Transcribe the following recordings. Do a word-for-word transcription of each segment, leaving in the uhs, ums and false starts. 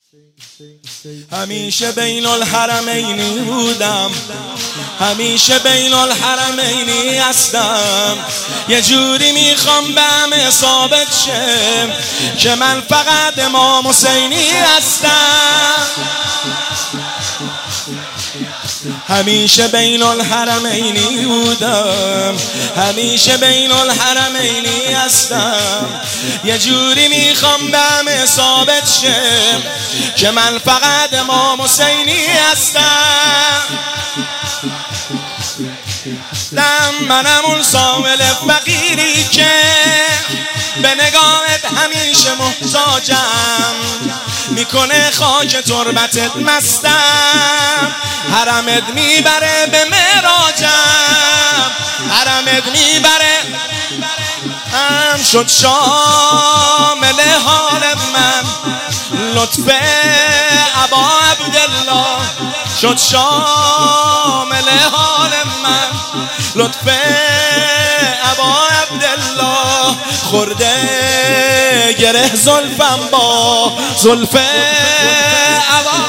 همیشه بین الحرمینی بودم، همیشه بین الحرمینی هستم. یه جوری میخوام به همه ثابت شه که من فقط امام حسینی هستم. همیشه بین الحرمینی بودم، همیشه بین الحرمینی هستم. یه جوری میخوام به همه ثابت شه که من فقط امام حسینی هستم. دم منم اون سامل فقیری که به نگاهت همیشه محتاجم، میکنه خاک تربتت مستم. حرمت میبره به معراجم، حرمت میبره. هم شد شامل حال من لطف ابا عبدالله، شد شامل حال من لطف ابا عبدالله. خورده گره زلفم با زلف ابا.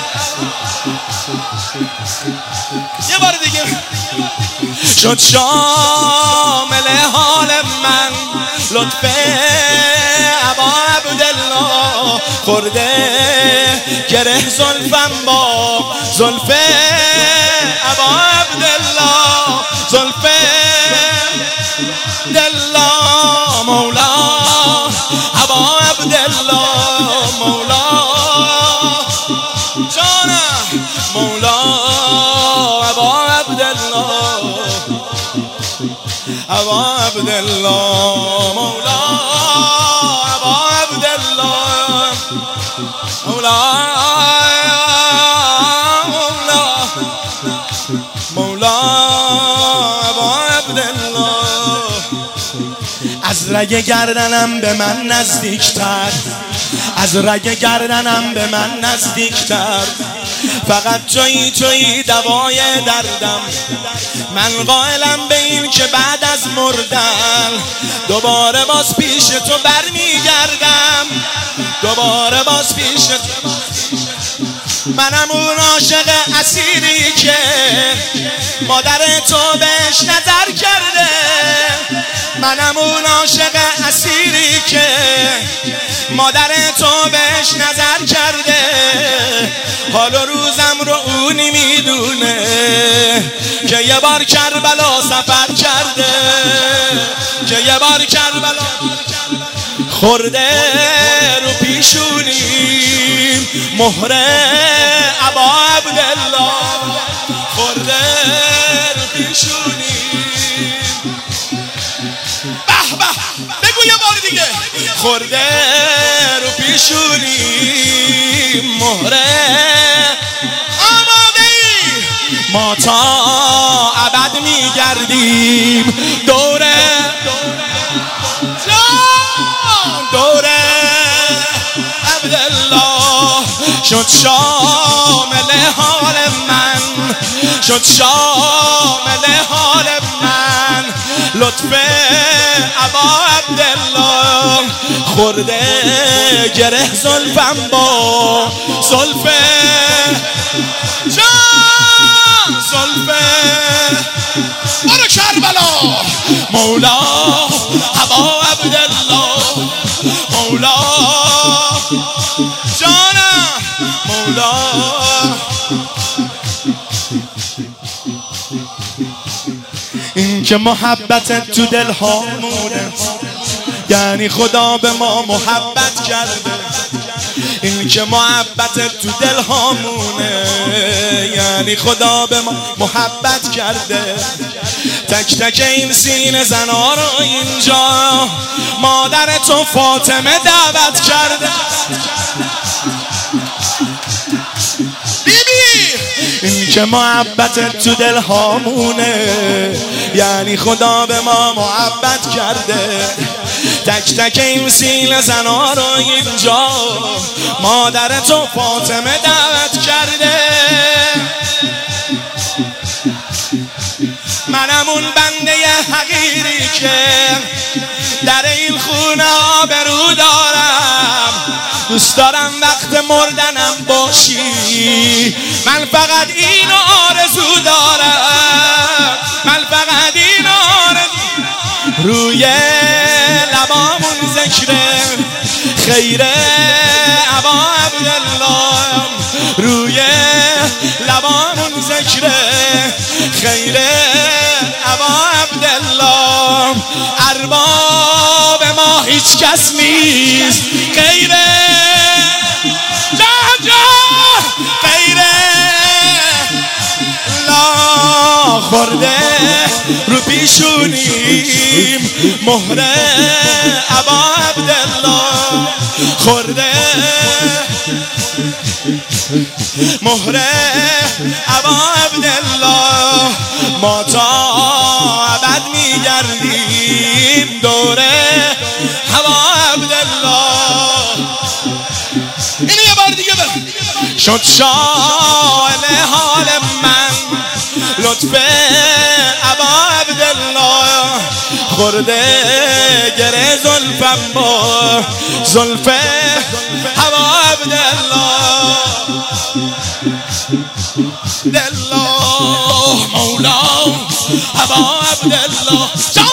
یه بار دیگه. شد شامل حال من لطف ابا عبدالله. خورده گره زلفم با زلف ابا عبدالله. زلف دلا مولا ابا عبدالله، مولا جانم مولا ابا عبدالله، ابا عبدالله مولا ابا عبدالله، مولا مولا مولا ابا عبدالله. از رگ گردنم به من نزدیکتر، از رگ گردنم به من نزدیکتر. فقط تویی تویی دوای دردم. من قائلم به این که بعد از مردن دوباره باز پیش تو برمیگردم، دوباره باز پیش تو. منم اون عاشق اسیری که مادر تو بهش نظر کرده، منم اون عاشق اسیری که مادر تو بهش نظر کرده. حال و روزم رو اونی میدونه که یه بار کربلا سفر کرده، که یه بار کربلا خورده رو پیشونیم مهر ابا عبدالله. خورده رو پیشونیم. به به بگو یه بار دیگه. خورده رو پیشونیم مهر. آماده ای ما تا ابد میگردیم دوره دوره عبدالله. شد شامل حال من، شد شامل حال من لطف ابا عبدالله. خورده گره زلفم با زلف جان، زلف برو کربلا. مولا ابا عبدالله، مولا جانم مولا. این که محبت تو دل هامونه یعنی خدا به ما محبت کرده. این که محبت تو دل هامونه یعنی خدا به ما محبت کرده. تک تک این سینه زنا رو اینجا مادر تو فاطمه دعوت کرده. این که محبت تو دل هامونه یعنی خدا به ما محبت کرده. تک تک این سینه زنا رو اینجا مادر تو فاطمه دعوت کرده. منم اون بنده حقیری که در این خونه آبرو دارم. دوست دارم وقت مردنم باشی. من فقط اینو آرزو دارم، من فقط اینو آرزو. روی لبامون ذکره خیره ابا عبدالله، روی لبامون ذکره خیره ابا عبدالله. ارباب ما هیچ کس نیست غیره جا جا غیره لا. خورده رو پیشونیم مهر ابا عبدالله، خورده مهر ابا عبدالله. ما تا ابد میگردیم دوره ابا عبدالله. اینو یه بار دیگه بزن. شد شال حال من لطف ابا عبدالله، خورده گره زلفم با زلف ابا عبدالله. دلا مولا ابا عبدالله.